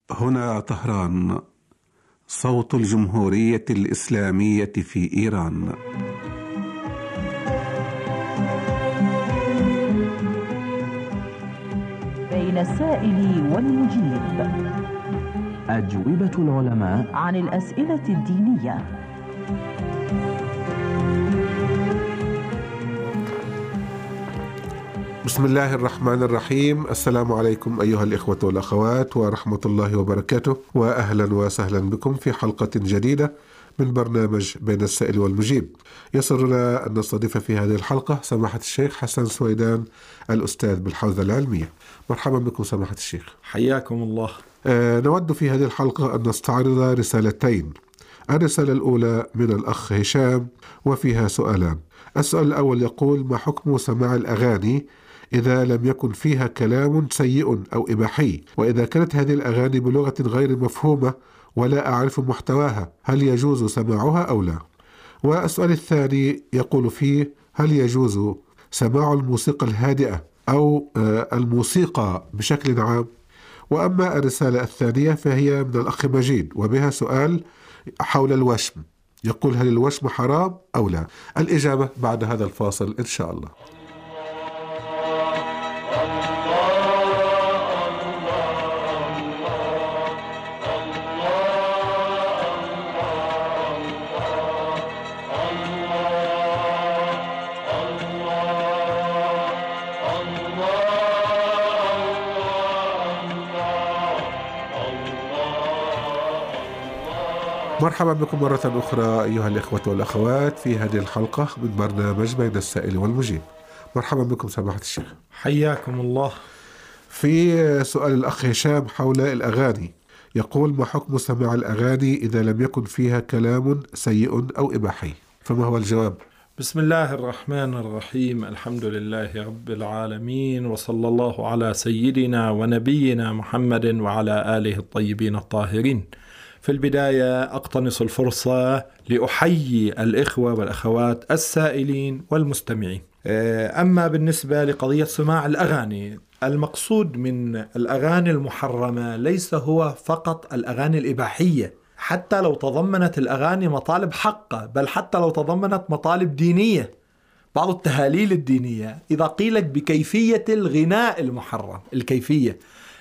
هنا طهران، صوت الجمهورية الإسلامية في إيران. بين السائل والمجيب، أجوبة العلماء عن الأسئلة الدينية. بسم الله الرحمن الرحيم. السلام عليكم أيها الإخوة والأخوات ورحمة الله وبركاته، وأهلا وسهلا بكم في حلقة جديدة من برنامج بين السائل والمجيب. يسرنا أن نستضيف في هذه الحلقة سماحة الشيخ حسن سويدان، الأستاذ بالحوزة العلمية. مرحبا بكم سماحة الشيخ. حياكم الله. نود في هذه الحلقة أن نستعرض رسالتين. الرسالة الأولى من الأخ هشام وفيها سؤالان. السؤال الأول يقول: ما حكم سماع الأغاني إذا لم يكن فيها كلام سيء أو إباحي، وإذا كانت هذه الأغاني بلغة غير مفهومة ولا أعرف محتواها، هل يجوز سماعها أو لا؟ والسؤال الثاني يقول فيه: هل يجوز سماع الموسيقى الهادئة أو الموسيقى بشكل عام؟ وأما الرسالة الثانية فهي من الأخ مجيد وبها سؤال حول الوشم، يقول: هل الوشم حرام أو لا؟ الإجابة بعد هذا الفاصل إن شاء الله. مرحبا بكم مرة أخرى أيها الإخوة والأخوات في هذه الحلقة من برنامج بين السائل والمجيب. مرحبا بكم سماحة الشيخ. حياكم الله. في سؤال الأخ هشام حول الأغاني، يقول: ما حكم سماع الأغاني إذا لم يكن فيها كلام سيء أو إباحي؟ فما هو الجواب؟ بسم الله الرحمن الرحيم. الحمد لله رب العالمين، وصلى الله على سيدنا ونبينا محمد وعلى آله الطيبين الطاهرين. في البداية أقتنص الفرصة لأحيي الإخوة والأخوات السائلين والمستمعين. أما بالنسبة لقضية سماع الأغاني، المقصود من الأغاني المحرمة ليس هو فقط الأغاني الإباحية، حتى لو تضمنت الأغاني مطالب حقة، بل حتى لو تضمنت مطالب دينية، بعض التهاليل الدينية. إذا قيلت بكيفية الغناء المحرم، الكيفية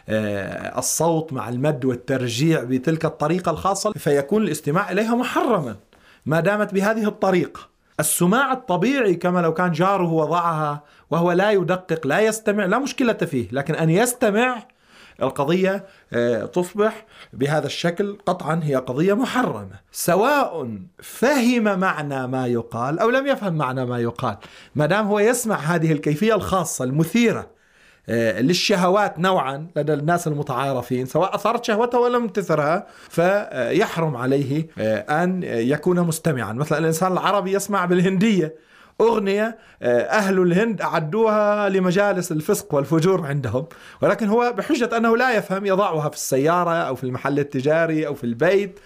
الصوت مع المد والترجيع بتلك الطريقة الخاصة، فيكون الاستماع إليها محرما ما دامت بهذه الطريقة. السماع الطبيعي كما لو كان جاره وضعها وهو لا يدقق لا يستمع لا مشكلة فيه، لكن أن يستمع القضية تصبح بهذا الشكل قطعا هي قضية محرمة، سواء فهم معنى ما يقال أو لم يفهم معنى ما يقال، ما دام هو يسمع هذه الكيفية الخاصة المثيرة للشهوات نوعا لدى الناس المتعارفين، سواء أثارت شهوته ولم تثرها، فيحرم عليه أن يكون مستمعا. مثلا الإنسان العربي يسمع بالهندية أغنية أهل الهند أعدوها لمجالس الفسق والفجور عندهم، ولكن هو بحجة أنه لا يفهم يضعها في السيارة أو في المحل التجاري أو في البيت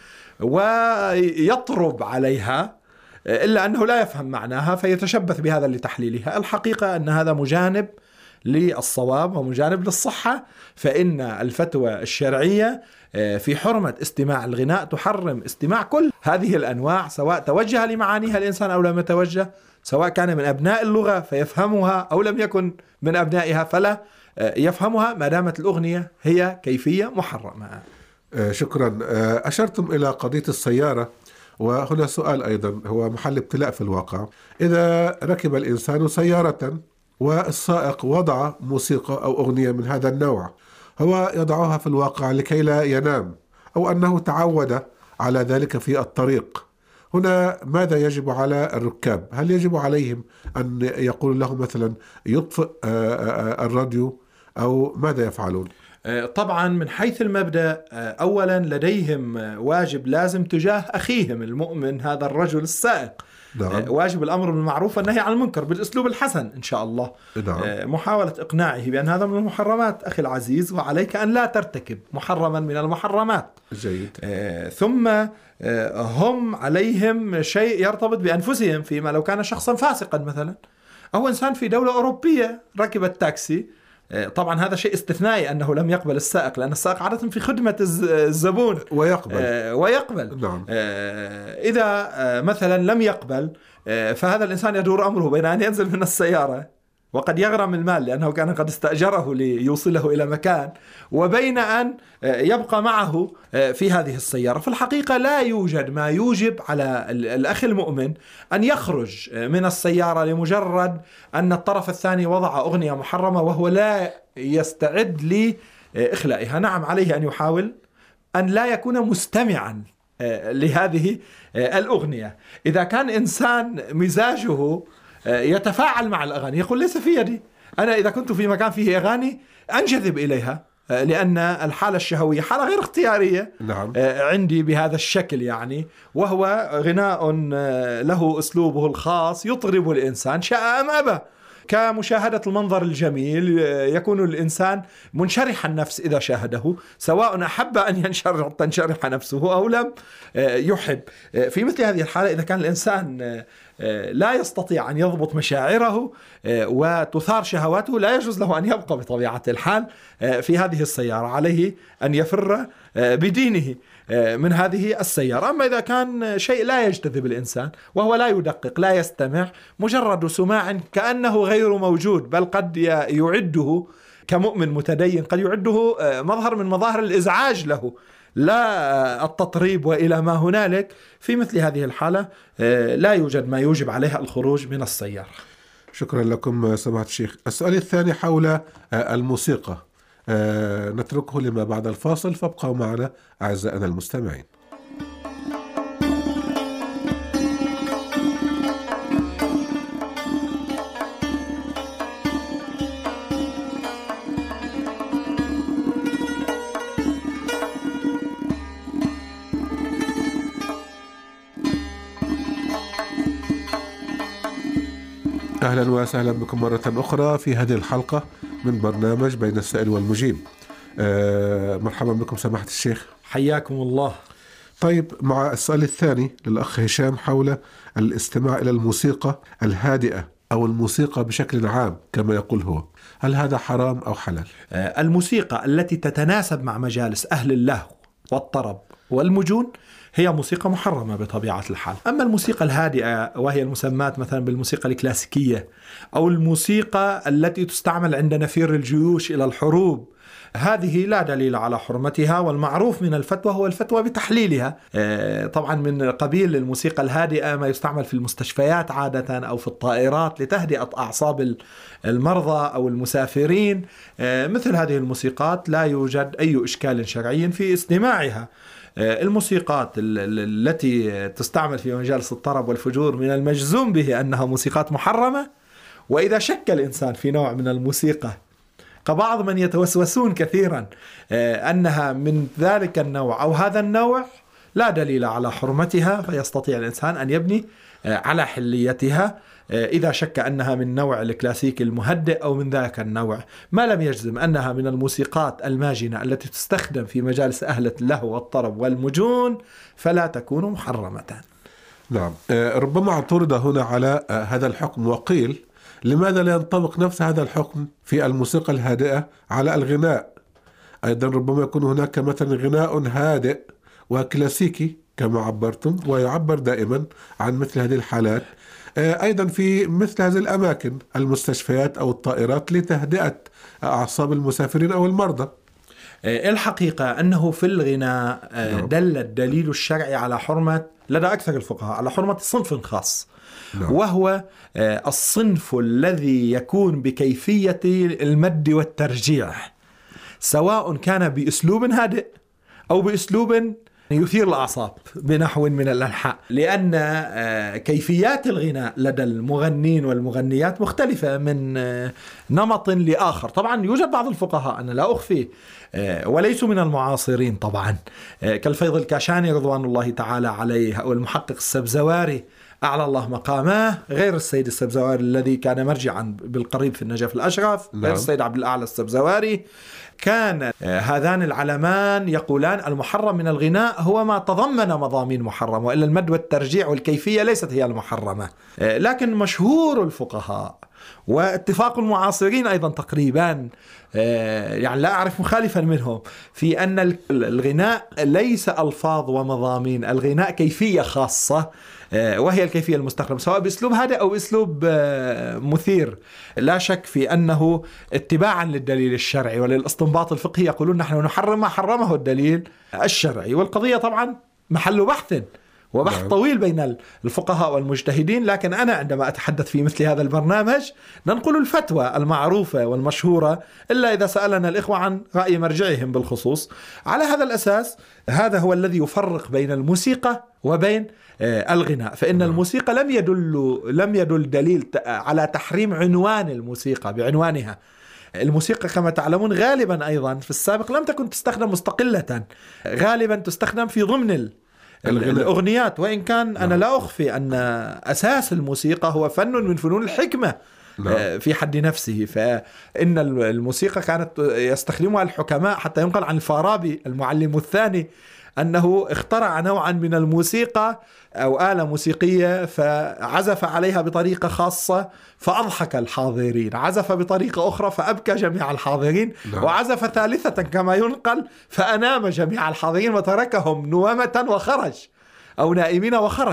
ويطرب عليها، إلا أنه لا يفهم معناها فيتشبث بهذا لتحليلها. الحقيقة أن هذا مجانب للصواب ومجانب للصحة، فإن الفتوى الشرعية في حرمة استماع الغناء تحرم استماع كل هذه الأنواع، سواء توجه لمعانيها الإنسان أو لم يتوجه، سواء كان من أبناء اللغة فيفهمها أو لم يكن من أبنائها فلا يفهمها، ما دامت الأغنية هي كيفية محرمة. شكرا. أشرتم إلى قضية السيارة، وهنا سؤال أيضا هو محل ابتلاء في الواقع. إذا ركب الإنسان سيارة والسائق وضع موسيقى أو أغنية من هذا النوع، هو يضعها في الواقع لكي لا ينام أو أنه تعود على ذلك في الطريق، هنا ماذا يجب على الركاب؟ هل يجب عليهم أن يقول له مثلا يطفئ الراديو أو ماذا يفعلون؟ طبعا من حيث المبدأ أولا لديهم واجب لازم تجاه أخيهم المؤمن هذا الرجل السائق. نعم. واجب الأمر بالمعروف والنهي عن المنكر بالأسلوب الحسن إن شاء الله. نعم. محاولة إقناعه بأن هذا من المحرمات أخي العزيز، وعليك أن لا ترتكب محرما من المحرمات. جيد. ثم هم عليهم شيء يرتبط بأنفسهم، فيما لو كان شخصا فاسقا مثلا أو إنسان في دولة أوروبية ركب التاكسي طبعا هذا شيء استثنائي أنه لم يقبل السائق، لأن السائق عادة في خدمة الزبون ويقبل. نعم. إذا مثلا لم يقبل، فهذا الإنسان يدور أمره بين أن ينزل من السيارة وقد يغرم المال لأنه كان قد استأجره ليوصله إلى مكان، وبين أن يبقى معه في هذه السيارة. في الحقيقة لا يوجد ما يوجب على الأخ المؤمن أن يخرج من السيارة لمجرد أن الطرف الثاني وضع أغنية محرمة وهو لا يستعد لإخلائها. نعم، عليه أن يحاول أن لا يكون مستمعا لهذه الأغنية. إذا كان إنسان مزاجه يتفاعل مع الأغاني، يقول ليس في يدي، أنا إذا كنت في مكان فيه أغاني أنجذب إليها، لأن الحالة الشهوية حالة غير اختيارية. نعم. عندي بهذا الشكل يعني، وهو غناء له أسلوبه الخاص يطرب الإنسان شاء أم أبى، كمشاهدة المنظر الجميل. يكون الإنسان منشرح النفس إذا شاهده، سواء أحب أن تنشرح نفسه أو لم يحب. في مثل هذه الحالة إذا كان الإنسان لا يستطيع أن يضبط مشاعره وتثار شهواته، لا يجوز له أن يبقى بطبيعة الحال في هذه السيارة، عليه أن يفر بدينه من هذه السيارة. أما إذا كان شيء لا يجتذب الإنسان وهو لا يدقق لا يستمع، مجرد سماع كأنه غير موجود، بل قد يعده كمؤمن متدين قد يعده مظهر من مظاهر الإزعاج له، لا التطريب وإلى ما هنالك، في مثل هذه الحالة لا يوجد ما يوجب عليها الخروج من السيارة. شكرا لكم سماحة الشيخ. السؤال الثاني حول الموسيقى، نتركه لما بعد الفاصل، فابقوا معنا أعزائنا المستمعين. أهلا وسهلا بكم مرة أخرى في هذه الحلقة من برنامج بين السائل والمجيب. مرحبا بكم سماحة الشيخ. حياكم الله. طيب، مع السؤال الثاني للأخ هشام حول الاستماع إلى الموسيقى الهادئة أو الموسيقى بشكل عام كما يقول هو، هل هذا حرام أو حلال؟ الموسيقى التي تتناسب مع مجالس أهل اللهو والطرب والمجون هي موسيقى محرمة بطبيعة الحال. أما الموسيقى الهادئة وهي المسمات مثلا بالموسيقى الكلاسيكية أو الموسيقى التي تستعمل عند نفير الجيوش إلى الحروب، هذه لا دليل على حرمتها، والمعروف من الفتوى هو الفتوى بتحليلها. طبعا من قبيل الموسيقى الهادئة ما يستعمل في المستشفيات عادة أو في الطائرات لتهدئة أعصاب المرضى أو المسافرين. مثل هذه الموسيقات لا يوجد أي إشكال شرعي في استماعها. الموسيقات التي تستعمل في مجالس الطرب والفجور من المجزوم به أنها موسيقات محرمة، وإذا شك الإنسان في نوع من الموسيقى كبعض من يتوسوسون كثيرا أنها من ذلك النوع أو هذا النوع، لا دليل على حرمتها، فيستطيع الإنسان أن يبني على حليتها إذا شك أنها من نوع الكلاسيكي المهدئ أو من ذاك النوع، ما لم يجزم أنها من الموسيقات الماجنة التي تستخدم في مجالس أهل اللهو والطرب والمجون، فلا تكون محرمة. نعم. ربما اعترض هنا على هذا الحكم وقيل لماذا لا ينطبق نفس هذا الحكم في الموسيقى الهادئة على الغناء؟ أيضا ربما يكون هناك مثلا غناء هادئ وكلاسيكي كما عبرتم، ويعبر دائما عن مثل هذه الحالات أيضا في مثل هذه الأماكن المستشفيات أو الطائرات لتهدئة أعصاب المسافرين أو المرضى. الحقيقة أنه في الغناء دل الدليل الشرعي على حرمة لدى أكثر الفقهاء على حرمة صنف خاص، وهو الصنف الذي يكون بكيفية المد والترجيع، سواء كان بأسلوب هادئ أو بأسلوب يثير الأعصاب بنحو من الألحاء، لأن كيفيات الغناء لدى المغنين والمغنيات مختلفة من نمط لآخر. طبعا يوجد بعض الفقهاء، أنا لا أخفي، وليسوا من المعاصرين طبعا، كالفيض الكاشاني رضوان الله تعالى عليه، أو المحقق السبزواري أعلى الله مقامه، غير السيد السبزواري الذي كان مرجعا بالقريب في النجف الأشرف، غير السيد عبد الأعلى السبزواري. كان هذان العلمان يقولان المحرم من الغناء هو ما تضمن مضامين محرمة، وإلا المد والترجيع والكيفية ليست هي المحرمة. لكن مشهور الفقهاء واتفاق المعاصرين أيضا تقريبا، يعني لا أعرف مخالفا منهم في أن الغناء ليس ألفاظ ومضامين، الغناء كيفية خاصة، وهي الكيفية المستخدمة سواء بأسلوب هادئ أو أسلوب مثير. لا شك في أنه اتباعا للدليل الشرعي وللاستنباط الفقهي يقولون نحن نحرم ما حرمه الدليل الشرعي، والقضية طبعا محل بحث وبحث طويل بين الفقهاء والمجتهدين، لكن أنا عندما أتحدث في مثل هذا البرنامج ننقل الفتوى المعروفة والمشهورة، إلا إذا سألنا الإخوة عن رأي مرجعهم بالخصوص. على هذا الأساس هذا هو الذي يفرق بين الموسيقى وبين الغناء، فإن الموسيقى لم يدل دليل على تحريم عنوان الموسيقى بعنوانها. الموسيقى كما تعلمون غالبا أيضا في السابق لم تكن تستخدم مستقلة، غالبا تستخدم في ضمن الأغنيات، وإن كان أنا لا أخفي أن أساس الموسيقى هو فن من فنون الحكمة في حد نفسه. فإن الموسيقى كانت يستخدمها الحكماء، حتى ينقل عن الفارابي المعلم الثاني أنه اخترع نوعا من الموسيقى أو آلة موسيقية فعزف عليها بطريقة خاصة فأضحك الحاضرين، عزف بطريقة أخرى فأبكى جميع الحاضرين، وعزف ثالثة كما ينقل فأنام جميع الحاضرين وتركهم نوامة وخرج أو نائمين وخرج.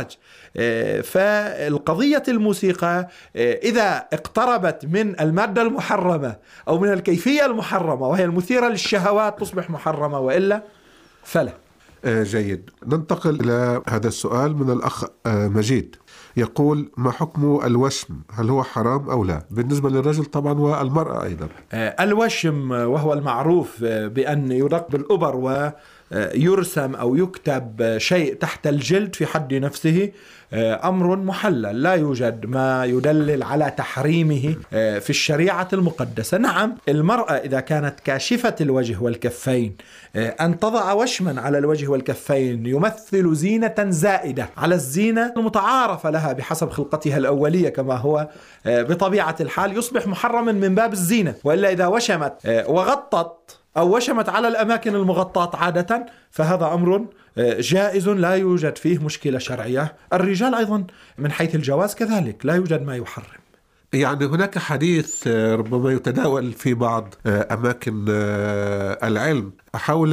فالقضية الموسيقى إذا اقتربت من المادة المحرمة أو من الكيفية المحرمة وهي المثيرة للشهوات تصبح محرمة، وإلا فلا. جيد. ننتقل إلى هذا السؤال من الأخ مجيد، يقول: ما حكم الوشم؟ هل هو حرام أو لا بالنسبة للرجل طبعا والمرأة أيضا؟ الوشم وهو المعروف بأن يرق بالأبر ويرسم أو يكتب شيء تحت الجلد في حد نفسه أمر محلل، لا يوجد ما يدلل على تحريمه في الشريعة المقدسة. نعم، المرأة إذا كانت كاشفة الوجه والكفين أن تضع وشما على الوجه والكفين يمثل زينة زائدة على الزينة المتعارفة لها بحسب خلقتها الأولية كما هو بطبيعة الحال، يصبح محرما من باب الزينة. وإلا إذا وشمت وغطت أو وشمت على الأماكن المغطاة عادة فهذا أمر جائز لا يوجد فيه مشكلة شرعية. الرجال أيضا من حيث الجواز كذلك لا يوجد ما يحرم. يعني هناك حديث ربما يتداول في بعض أماكن العلم حول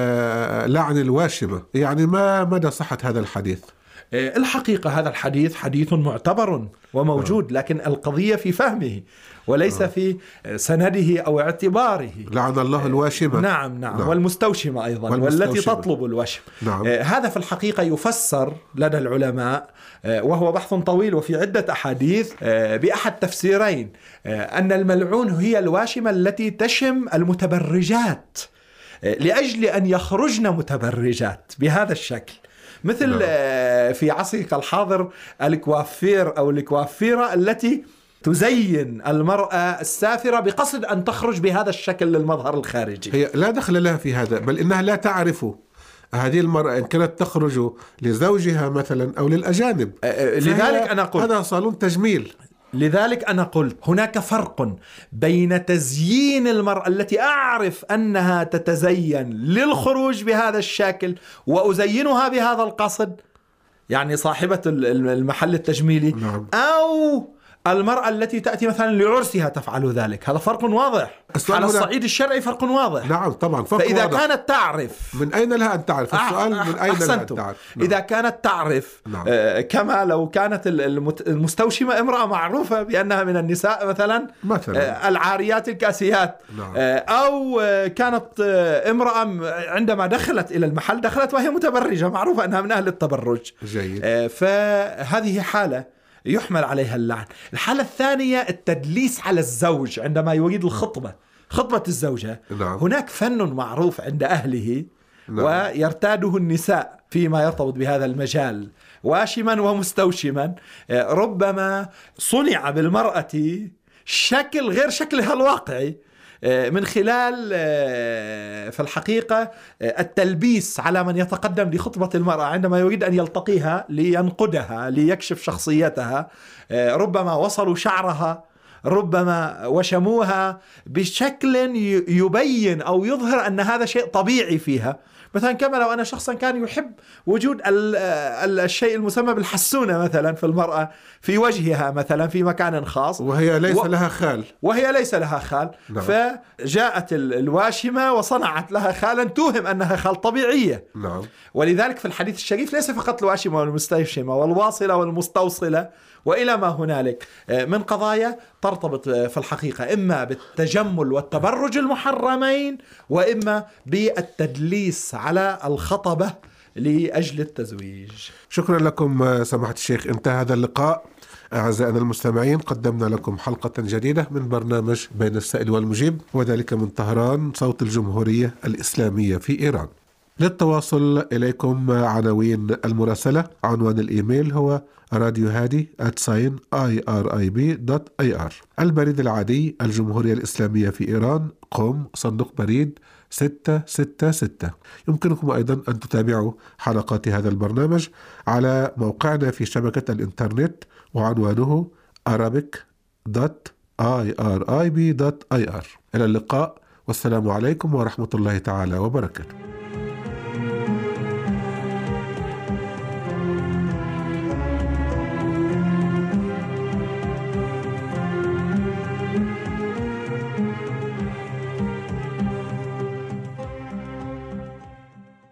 لعن الواشمة، يعني ما مدى صحة هذا الحديث؟ الحقيقة هذا الحديث حديث معتبر وموجود، لكن القضية في فهمه وليس في سنده أو اعتباره. لعن الله الواشمة. نعم. والمستوشمة أيضا والتي تطلب الوشم. هذا في الحقيقة يفسر لدى العلماء وهو بحث طويل وفي عدة أحاديث بأحد تفسيرين، أن الملعون هي الواشمة التي تشم المتبرجات لأجل أن يخرجن متبرجات بهذا الشكل، مثل في عصرك الحاضر الكوافير أو الكوافيرة التي تزين المرأة السافرة بقصد أن تخرج بهذا الشكل للمظهر الخارجي. هي لا دخل لها في هذا، بل إنها لا تعرف هذه المرأة إن كانت تخرج لزوجها مثلا أو للأجانب. لذلك أنا قلت هذا صالون تجميل. لذلك أنا قلت هناك فرق بين تزيين المرأة التي أعرف أنها تتزين للخروج بهذا الشكل وأزينها بهذا القصد، يعني صاحبة المحل التجميلي، أو المرأة التي تأتي مثلا لعرسها تفعل ذلك. هذا فرق واضح على الصعيد الشرعي، فرق واضح. نعم طبعا فرق فإذا واضح. كانت تعرف من أين لها أن تعرف؟ السؤال من أين لها أن تعرف؟ إذا كانت تعرف كما لو كانت المستوشمة امرأة معروفة بأنها من النساء مثلا العاريات الكاسيات، أو كانت امرأة عندما دخلت إلى المحل دخلت وهي متبرجة معروفة أنها من أهل التبرج. جيد. فهذه حالة يحمل عليها اللعن. الحالة الثانية التدليس على الزوج عندما يريد خطبة الزوجة. هناك فن معروف عند أهله ويرتاده النساء فيما يرتبط بهذا المجال، واشما ومستوشما، ربما صنع بالمرأة شكل غير شكلها الواقعي من خلال في الحقيقة التلبيس على من يتقدم لخطبة المرأة عندما يريد أن يلتقيها لينقدها ليكشف شخصيتها. ربما وصلوا شعرها، ربما وشموها بشكل يبين أو يظهر أن هذا شيء طبيعي فيها، مثلا كما لو أن شخصا كان يحب وجود الشيء المسمى بالحسونة مثلا في المرأة في وجهها مثلا في مكان خاص، وهي ليس لها خال، نعم. فجاءت الواشمة وصنعت لها خالا توهم أنها خال طبيعية، نعم. ولذلك في الحديث الشريف ليس فقط الواشمة والمستوشمة والواصلة والمستوصلة وإلى ما هنالك من قضايا ترتبط في الحقيقة إما بالتجمل والتبرج المحرمين، وإما بالتدليس على الخطبة لأجل التزويج. شكرا لكم سماحة الشيخ. انتهى هذا اللقاء. أعزائنا المستمعين، قدمنا لكم حلقة جديدة من برنامج بين السائل والمجيب، وذلك من طهران، صوت الجمهورية الإسلامية في إيران. للتواصل إليكم عناوين المراسلة: عنوان الإيميل هو radiohadi@irib.ir. البريد العادي: الجمهورية الإسلامية في إيران، قم، صندوق بريد 666. يمكنكم أيضا أن تتابعوا حلقات هذا البرنامج على موقعنا في شبكة الإنترنت، وعنوانه arabic.irib.ir. إلى اللقاء، والسلام عليكم ورحمة الله تعالى وبركاته.